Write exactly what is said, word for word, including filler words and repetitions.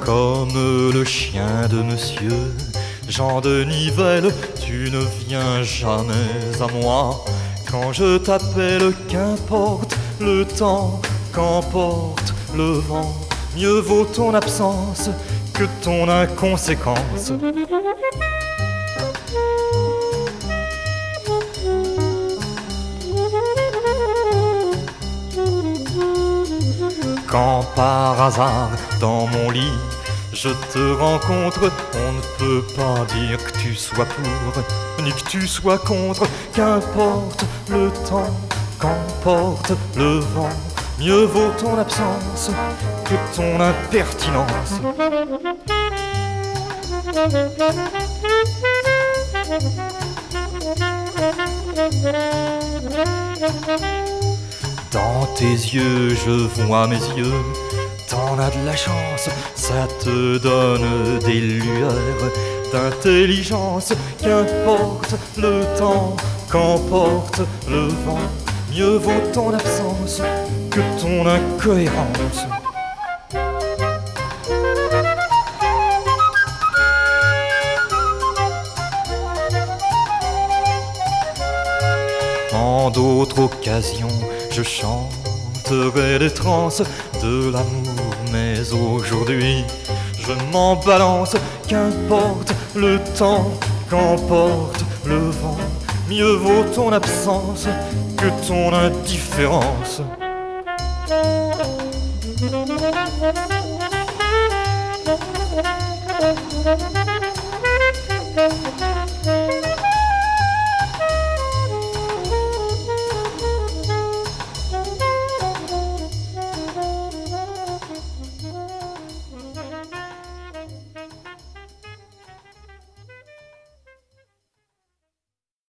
Comme le chien de monsieur Jean de Nivelle, tu ne viens jamais à moi. Quand je t'appelle, qu'importe le temps, qu'emporte le vent, mieux vaut ton absence que ton inconséquence. Quand par hasard, dans mon lit, je te rencontre, on ne peut pas dire que tu sois pour, ni que tu sois contre. Qu'importe le temps, qu'emporte le vent, mieux vaut ton absence que ton impertinence. Dans tes yeux, je vois mes yeux. T'en as de la chance, ça te donne des lueurs d'intelligence. Qu'importe le temps, qu'emporte le vent, mieux vaut ton absence que ton incohérence. En d'autres occasions, je chanterai des transes de l'amour, mais aujourd'hui, je m'en balance. Qu'importe le temps, qu'emporte le vent, mieux vaut ton absence que ton indifférence.